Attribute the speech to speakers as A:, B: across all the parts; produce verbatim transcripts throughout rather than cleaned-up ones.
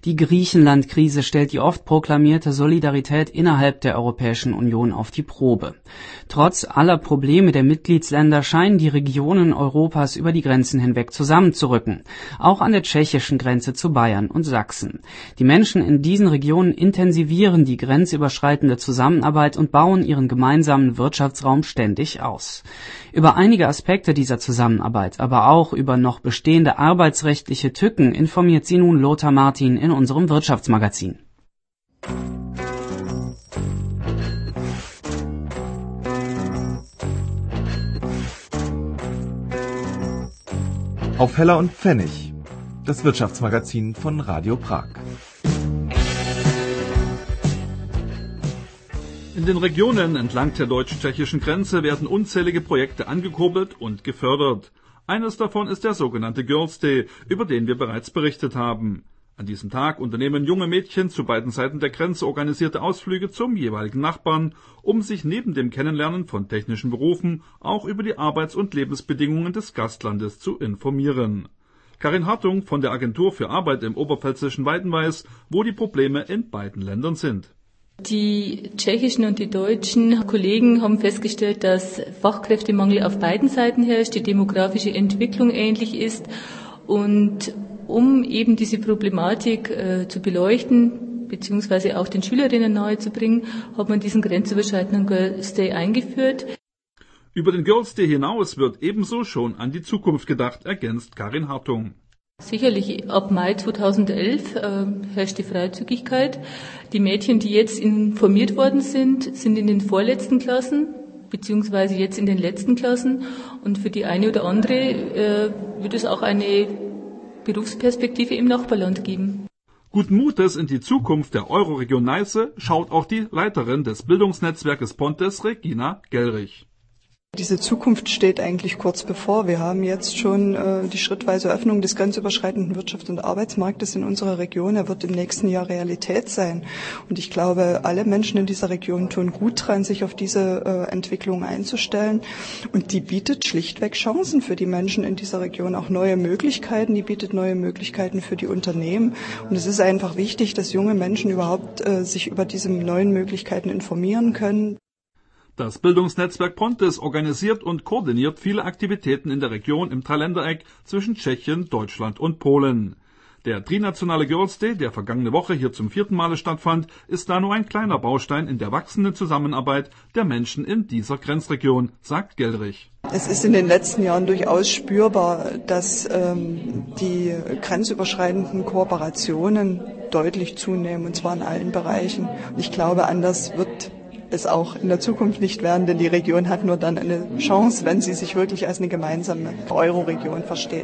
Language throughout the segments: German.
A: Die Griechenland-Krise stellt die oft proklamierte Solidarität innerhalb der Europäischen Union auf die Probe. Trotz aller Probleme der Mitgliedsländer scheinen die Regionen Europas über die Grenzen hinweg zusammenzurücken, auch an der tschechischen Grenze zu Bayern und Sachsen. Die Menschen in diesen Regionen intensivieren die grenzüberschreitende Zusammenarbeit und bauen ihren gemeinsamen Wirtschaftsraum ständig aus. Über einige Aspekte dieser Zusammenarbeit, aber auch über noch bestehende arbeitsrechtliche Tücken informiert sie nun Lothar Martin in unserem Wirtschaftsmagazin.
B: Auf Heller und Pfennig, das Wirtschaftsmagazin von Radio Prag.
C: In den Regionen entlang der deutsch-tschechischen Grenze werden unzählige Projekte angekurbelt und gefördert. Eines davon ist der sogenannte Girls Day, über den wir bereits berichtet haben. An diesem Tag unternehmen junge Mädchen zu beiden Seiten der Grenze organisierte Ausflüge zum jeweiligen Nachbarn, um sich neben dem Kennenlernen von technischen Berufen auch über die Arbeits- und Lebensbedingungen des Gastlandes zu informieren. Karin Hartung von der Agentur für Arbeit im oberpfälzischen Weiden weiß, wo die Probleme in beiden Ländern sind.
D: Die tschechischen und die deutschen Kollegen haben festgestellt, dass Fachkräftemangel auf beiden Seiten herrscht, die demografische Entwicklung ähnlich ist. Und um eben diese Problematik äh, zu beleuchten, beziehungsweise auch den Schülerinnen nahezubringen, hat man diesen grenzüberschreitenden Girls Day eingeführt.
C: Über den Girls Day hinaus wird ebenso schon an die Zukunft gedacht, ergänzt Karin Hartung.
D: Sicherlich ab Mai zweitausendelf äh, herrscht die Freizügigkeit. Die Mädchen, die jetzt informiert worden sind, sind in den vorletzten Klassen, beziehungsweise jetzt in den letzten Klassen. Und für die eine oder andere äh, wird es auch eine Berufsperspektive im Nachbarland geben.
C: Guten Mutes in die Zukunft der Euroregion Neiße schaut auch die Leiterin des Bildungsnetzwerkes Pontes, Regina Gellrich.
E: Diese Zukunft steht eigentlich kurz bevor. Wir haben jetzt schon äh, die schrittweise Öffnung des grenzüberschreitenden Wirtschafts- und Arbeitsmarktes in unserer Region. Er wird im nächsten Jahr Realität sein. Und ich glaube, alle Menschen in dieser Region tun gut dran, sich auf diese äh, Entwicklung einzustellen. Und die bietet schlichtweg Chancen für die Menschen in dieser Region, auch neue Möglichkeiten. Die bietet neue Möglichkeiten für die Unternehmen. Und es ist einfach wichtig, dass junge Menschen überhaupt äh, sich über diese neuen Möglichkeiten informieren können.
C: Das Bildungsnetzwerk Pontes organisiert und koordiniert viele Aktivitäten in der Region im Dreiländereck zwischen Tschechien, Deutschland und Polen. Der trinationale Girls Day, der vergangene Woche hier zum vierten Male stattfand, ist da nur ein kleiner Baustein in der wachsenden Zusammenarbeit der Menschen in dieser Grenzregion, sagt Gellrich.
E: Es ist in den letzten Jahren durchaus spürbar, dass ähm, die grenzüberschreitenden Kooperationen deutlich zunehmen, und zwar in allen Bereichen. Und ich glaube, anders wird es auch in der Zukunft nicht werden, denn die Region hat nur dann eine Chance, wenn sie sich wirklich als eine gemeinsame Euro-Region versteht.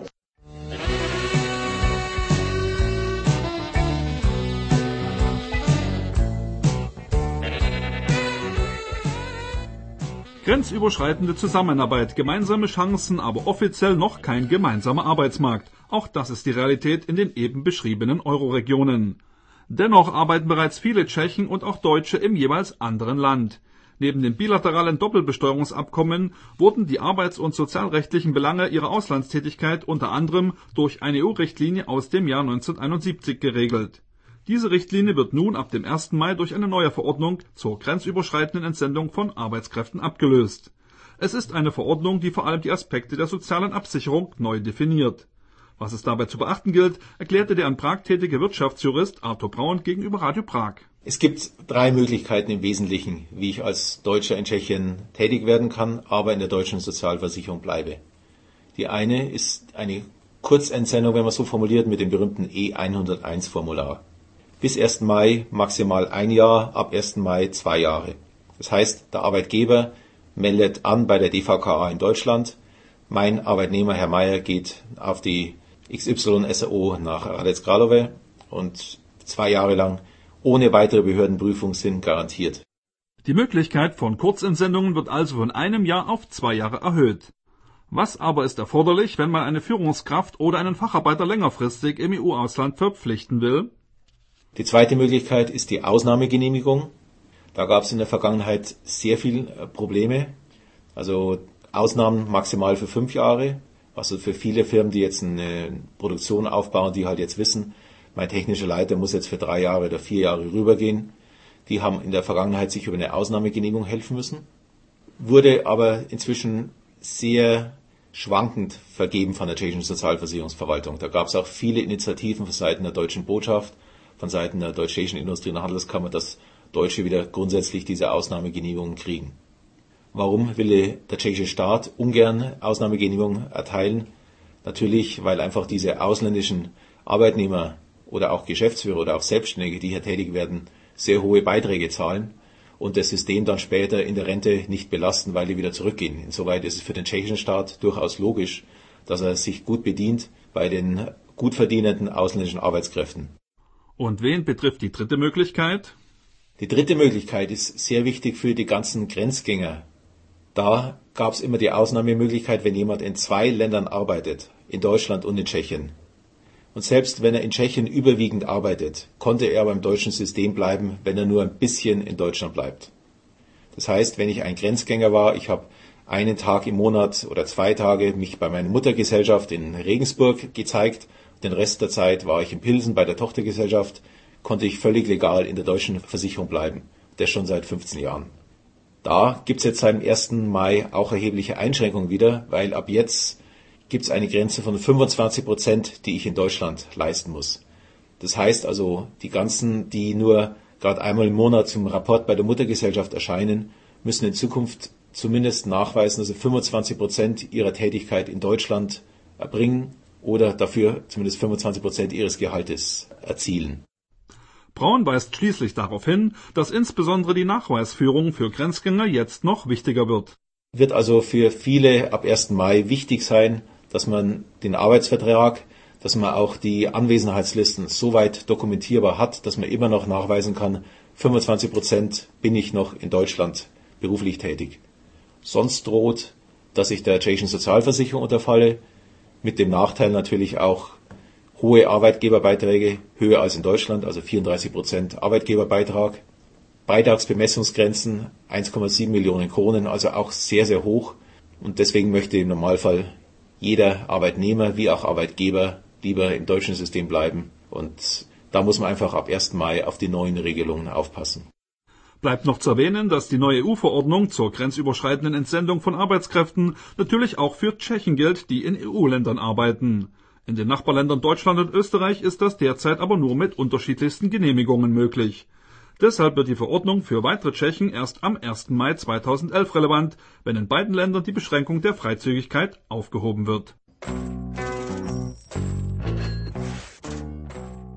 C: Grenzüberschreitende Zusammenarbeit, gemeinsame Chancen, aber offiziell noch kein gemeinsamer Arbeitsmarkt. Auch das ist die Realität in den eben beschriebenen Euro-Regionen. Dennoch arbeiten bereits viele Tschechen und auch Deutsche im jeweils anderen Land. Neben den bilateralen Doppelbesteuerungsabkommen wurden die arbeits- und sozialrechtlichen Belange ihrer Auslandstätigkeit unter anderem durch eine E U-Richtlinie aus dem Jahr neunzehnhunderteinundsiebzig geregelt. Diese Richtlinie wird nun ab dem ersten Mai durch eine neue Verordnung zur grenzüberschreitenden Entsendung von Arbeitskräften abgelöst. Es ist eine Verordnung, die vor allem die Aspekte der sozialen Absicherung neu definiert. Was es dabei zu beachten gilt, erklärte der in Prag tätige Wirtschaftsjurist Arthur Braun gegenüber Radio Prag.
F: Es gibt drei Möglichkeiten im Wesentlichen, wie ich als Deutscher in Tschechien tätig werden kann, aber in der deutschen Sozialversicherung bleibe. Die eine ist eine Kurzentsendung, wenn man so formuliert, mit dem berühmten E hunderteins Formular. Bis ersten Mai maximal ein Jahr, ab ersten Mai zwei Jahre. Das heißt, der Arbeitgeber meldet an bei der D V K A in Deutschland, mein Arbeitnehmer Herr Meier geht auf die X Y S R O nach Hradec Králové und zwei Jahre lang ohne weitere Behördenprüfung sind garantiert.
C: Die Möglichkeit von Kurzentsendungen wird also von einem Jahr auf zwei Jahre erhöht. Was aber ist erforderlich, wenn man eine Führungskraft oder einen Facharbeiter längerfristig im E U-Ausland verpflichten will?
F: Die zweite Möglichkeit ist die Ausnahmegenehmigung. Da gab es in der Vergangenheit sehr viele Probleme. Also Ausnahmen maximal für fünf Jahre. Also für viele Firmen, die jetzt eine Produktion aufbauen, die halt jetzt wissen, mein technischer Leiter muss jetzt für drei Jahre oder vier Jahre rübergehen. Die haben in der Vergangenheit sich über eine Ausnahmegenehmigung helfen müssen, wurde aber inzwischen sehr schwankend vergeben von der tschechischen Sozialversicherungsverwaltung. Da gab es auch viele Initiativen von Seiten der deutschen Botschaft, von Seiten der Deutsch-Tschechischen Industrie- und Handelskammer, dass Deutsche wieder grundsätzlich diese Ausnahmegenehmigungen kriegen. Warum will der tschechische Staat ungern Ausnahmegenehmigungen erteilen? Natürlich, weil einfach diese ausländischen Arbeitnehmer oder auch Geschäftsführer oder auch Selbstständige, die hier tätig werden, sehr hohe Beiträge zahlen und das System dann später in der Rente nicht belasten, weil die wieder zurückgehen. Insoweit ist es für den tschechischen Staat durchaus logisch, dass er sich gut bedient bei den gut verdienenden ausländischen Arbeitskräften.
C: Und wen betrifft die dritte Möglichkeit?
F: Die dritte Möglichkeit ist sehr wichtig für die ganzen Grenzgänger. Da gab es immer die Ausnahmemöglichkeit, wenn jemand in zwei Ländern arbeitet, in Deutschland und in Tschechien. Und selbst wenn er in Tschechien überwiegend arbeitet, konnte er beim deutschen System bleiben, wenn er nur ein bisschen in Deutschland bleibt. Das heißt, wenn ich ein Grenzgänger war, ich habe einen Tag im Monat oder zwei Tage mich bei meiner Muttergesellschaft in Regensburg gezeigt, den Rest der Zeit war ich in Pilsen bei der Tochtergesellschaft, konnte ich völlig legal in der deutschen Versicherung bleiben. Das schon seit fünfzehn Jahren. Da gibt es jetzt seit dem ersten Mai auch erhebliche Einschränkungen wieder, weil ab jetzt gibt es eine Grenze von fünfundzwanzig Prozent, die ich in Deutschland leisten muss. Das heißt also, die ganzen, die nur gerade einmal im Monat zum Rapport bei der Muttergesellschaft erscheinen, müssen in Zukunft zumindest nachweisen, dass sie fünfundzwanzig Prozent ihrer Tätigkeit in Deutschland erbringen oder dafür zumindest fünfundzwanzig Prozent ihres Gehaltes erzielen.
C: Braun weist schließlich darauf hin, dass insbesondere die Nachweisführung für Grenzgänger jetzt noch wichtiger wird.
F: Wird also für viele ab ersten Mai wichtig sein, dass man den Arbeitsvertrag, dass man auch die Anwesenheitslisten so weit dokumentierbar hat, dass man immer noch nachweisen kann, fünfundzwanzig Prozent bin ich noch in Deutschland beruflich tätig. Sonst droht, dass ich der tschechischen Sozialversicherung unterfalle, mit dem Nachteil natürlich auch hohe Arbeitgeberbeiträge, höher als in Deutschland, also vierunddreißig Prozent Arbeitgeberbeitrag. Beitragsbemessungsgrenzen eins Komma sieben Millionen Kronen, also auch sehr, sehr hoch. Und deswegen möchte im Normalfall jeder Arbeitnehmer wie auch Arbeitgeber lieber im deutschen System bleiben. Und da muss man einfach ab ersten Mai auf die neuen Regelungen aufpassen.
C: Bleibt noch zu erwähnen, dass die neue E U-Verordnung zur grenzüberschreitenden Entsendung von Arbeitskräften natürlich auch für Tschechen gilt, die in E U-Ländern arbeiten. In den Nachbarländern Deutschland und Österreich ist das derzeit aber nur mit unterschiedlichsten Genehmigungen möglich. Deshalb wird die Verordnung für weitere Tschechen erst am ersten Mai zweitausendelf relevant, wenn in beiden Ländern die Beschränkung der Freizügigkeit aufgehoben wird.